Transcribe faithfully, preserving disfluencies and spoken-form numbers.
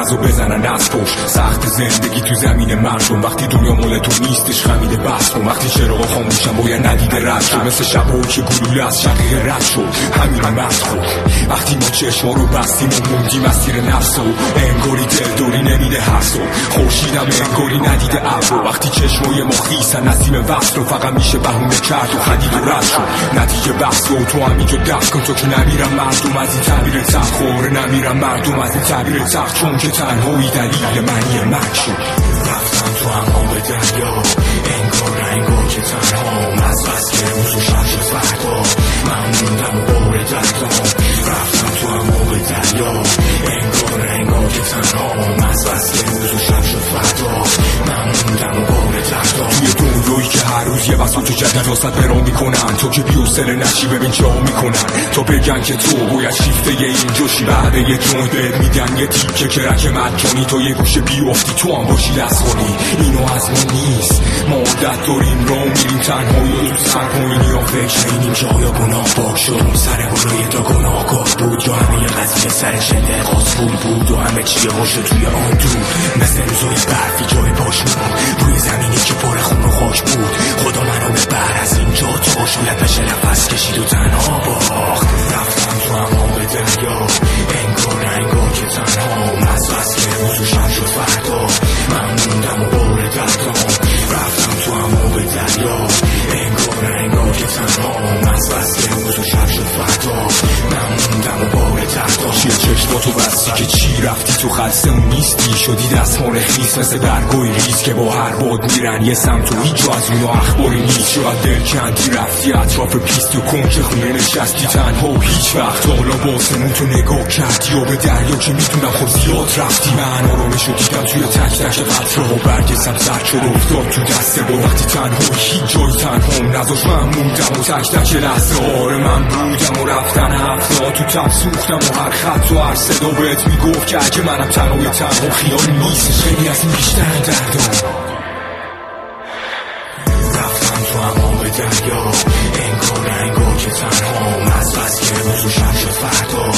کاغذو بزنن از پشت. سخت زندگی تو زمین مردم وقتی دنیا مال تو نیستش خمیده بس کن. وقتی چراغا خاموشن باید ندیده رد شد، مثل شبایی که گلوله از شقیقه رد شد. همین مرد خود وقتی ما چشما رو بستیم و موندیم مسیر نفس و انگاری دلدوری نمیده حرسو. خورشیدم انگاری ندیده ابرو وقتی چشمای ما خیسن نسیم وصل رو فقط میشه بهونه کرد و خدید و رد شد. نتیجه بحث رو تو هم اینجا دست کن تو که نمیرم مردم از این تعبیر تخت خوره، نمیرم مردم از این تعبیر تخت چون که تنهایی دلیل منی مرگ شد. رفتم تو هم به دریا انگار انگار که تنها از بس که روز و شب شد فردا من موندم و بار دردام. رفتم تو هم به دریا انگار انگار که تنها از بس که روز و شب شد فردا من موندم و بار دردام. توی دنیایی که هر روز یه بساط جدید واسط برام میکنن تو که بیوصله نشی ببین چا میکنن. تا بگن که تو باید شیفته این جوشی بعد یه جون بهت میگن یه تیکه کرک مجانی تو یه گوشه بیافتی تو هم باشی دست خونی. اینو از ما نیست ما عادت داریم را میریم تنهایی و تو سر پایینی ها فکر اینیم جایا گناه پاک شد سر گناه تا گناهگاه بود یا همه یه قضیه سرش انتقاص پول بود و همه چیه باشه توی آن دور مثل روزای برفی جای پاش میمون روی زمینی که پر خون و خاک بود. خدا منو ببر از اینجا تا شاید بشه نفس کشید و تنها باخت. رفتم تو هم به دریا انگار انگار که تنها از بس که روز و شب شد فردا من موندم و بار دردام. رفتم تو هم به دریا انگار انگار که تنها از بس که روز و شب شد فردا من موندم و بار دردام. چیه چشماتو بستی که چی رفتی تو خلصه اون نیستی شدی دستمال خیس مثل برگوی ریز که با هر باد میرن یه سمت و هیچ از اونو اخباری نیست. شاید دل کندی رفتی اطراف پیست و کنج خونه نشستی تنها و هیچ وقت حالا باسمون تو نگاه کردی و به دریا که میتونم خب زیاد رفتی. من آرامشو دیدم توی تک تک قطره و برگ سبزر شد و افتاد تو دسته با وقتی تنها هیچ جای تنها نذاش من موندم و تک تک لحظه آره من بودم و رفتن هفته تو تب سوختم و هر خط و هر صدا بهت میگفت که اگه منم تنهای تنها خیال نیستش خیلی از این بیشتر دردم. رفتم تو هم به دریا انگار انگار که تنها از بس که روز و شب شد فردا